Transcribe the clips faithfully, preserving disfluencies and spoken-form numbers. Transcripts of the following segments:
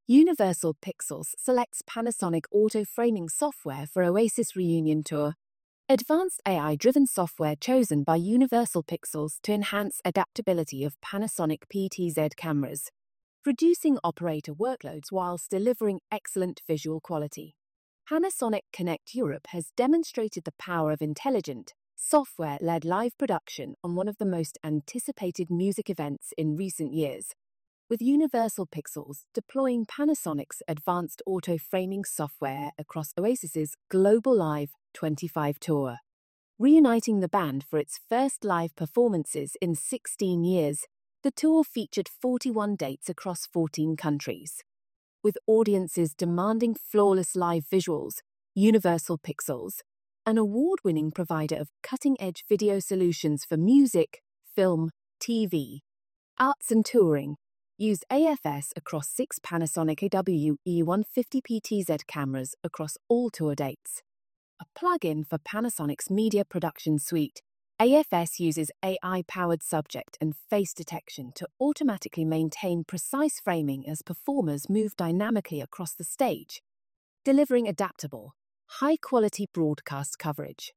Universal Pixels selects Panasonic auto framing software for Oasis Reunion Tour. Advanced A I-driven software chosen by Universal Pixels to enhance adaptability of Panasonic P T Z cameras, reducing operator workloads whilst delivering excellent visual quality. Panasonic Connect Europe has demonstrated the power of intelligent, software-led live production on one of the most anticipated music events in recent years, with Universal Pixels deploying Panasonic's advanced auto framing software across Oasis's Global Live twenty-five tour. Reuniting the band for its first live performances in sixteen years, the tour featured forty-one dates across fourteen countries. With audiences demanding flawless live visuals, Universal Pixels, an award-winning provider of cutting-edge video solutions for music, film, T V, arts and touring, used A F S across six Panasonic A W E one fifty P T Z cameras across all tour dates. A plug-in for Panasonic's media production suite, A F S uses A I-powered subject and face detection to automatically maintain precise framing as performers move dynamically across the stage, delivering adaptable, high-quality broadcast coverage.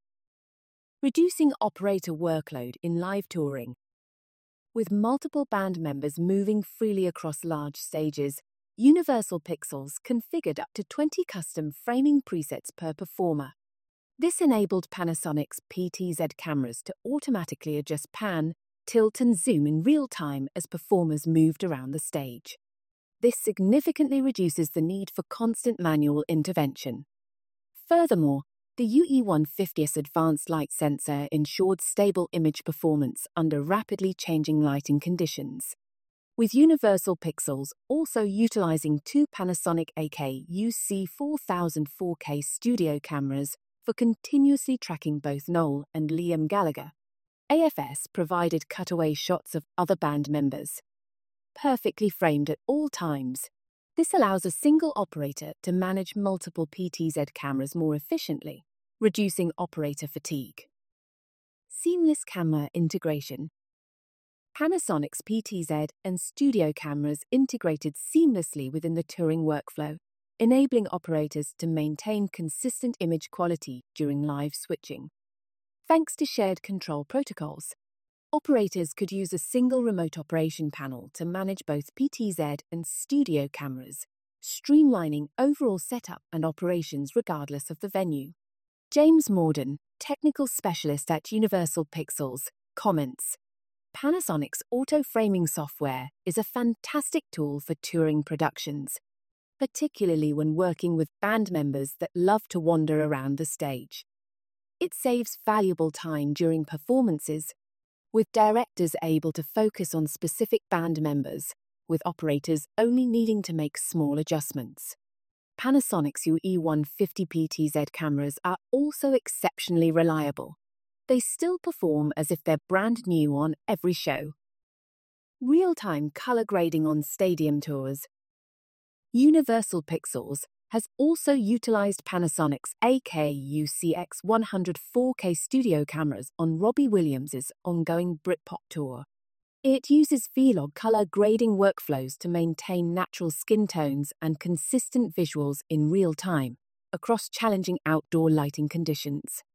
Reducing operator workload in live touring. With multiple band members moving freely across large stages, Universal Pixels configured up to twenty custom framing presets per performer. This enabled Panasonic's P T Z cameras to automatically adjust pan, tilt and zoom in real time as performers moved around the stage. This significantly reduces the need for constant manual intervention. Furthermore, the U E one fifty's advanced light sensor ensured stable image performance under rapidly changing lighting conditions. With Universal Pixels also utilizing two Panasonic A K U C four thousand four K studio cameras for continuously tracking both Noel and Liam Gallagher, A F S provided cutaway shots of other band members, perfectly framed at all times. This allows a single operator to manage multiple P T Z cameras more efficiently, reducing operator fatigue. Seamless camera integration. Panasonic's P T Z and studio cameras integrated seamlessly within the touring workflow, enabling operators to maintain consistent image quality during live switching. Thanks to shared control protocols, operators could use a single remote operation panel to manage both P T Z and studio cameras, streamlining overall setup and operations regardless of the venue. James Morden, technical specialist at Universal Pixels, comments, Panasonic's auto framing software is a fantastic tool for touring productions, particularly when working with band members that love to wander around the stage. It saves valuable time during performances, with directors able to focus on specific band members, with operators only needing to make small adjustments. Panasonic's U E one fifty P T Z cameras are also exceptionally reliable. They still perform as if they're brand new on every show. Real-time color grading on stadium tours. Universal Pixels has also utilized Panasonic's A K U C X one hundred four K studio cameras on Robbie Williams' ongoing Britpop tour. It uses V-Log color grading workflows to maintain natural skin tones and consistent visuals in real time across challenging outdoor lighting conditions.